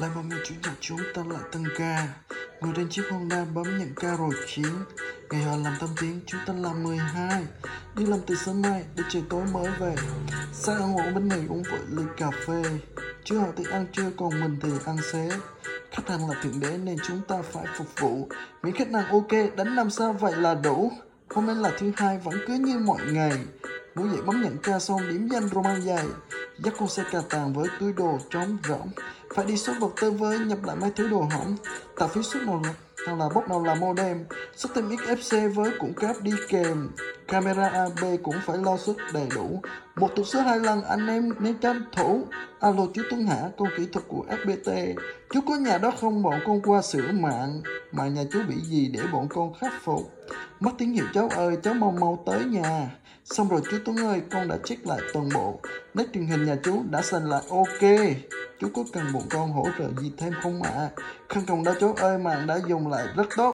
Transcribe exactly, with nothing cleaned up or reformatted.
Lại một ngày chủ nhật chúng ta lại tăng ca. Ngồi trên chiếc Honda bấm nhận ca rồi chiến. Ngày họ làm tâm tiếng chúng ta làm mười hai. Đi làm từ sớm mai để trời tối mới về. Sáng ăn uống bánh mì uống vội ly cà phê. Chứ họ thì ăn trưa còn mình thì ăn xế. Khách hàng là thượng đế nên chúng ta phải phục vụ. Miễn khách hàng ok đánh năm sao vậy là đủ. Hôm nay là thứ hai vẫn cứ như mọi ngày. Ngủ dậy bấm nhận ca xong điểm danh roman dài. Dắt con xe cà tàng với túi đồ trống rỗng. Phải đi xuất vật tư với nhập lại mấy thứ đồ hỏng. Tạo phí suất nào là, nào là bốc nào là modem. Xuất thêm ích ép xê với cũng cáp đi kèm. Camera a bê cũng phải lo suất đầy đủ. Một tục sữa hai lần anh em nên tranh thủ. Alo chú Tuấn Hả, con kỹ thuật của ép pê tê. Chú có nhà đó không bọn con qua sửa mạng. Mà nhà chú bị gì để bọn con khắc phục. Mất tín hiệu cháu ơi, cháu mau mau tới nhà. Xong rồi chú Tuấn ơi, con đã check lại toàn bộ. Nét truyền hình nhà chú đã xanh lại ok. Chú có cần bọn con hỗ trợ gì thêm không ạ? À? Không cần đâu chú ơi, mạng đã dùng lại rất tốt.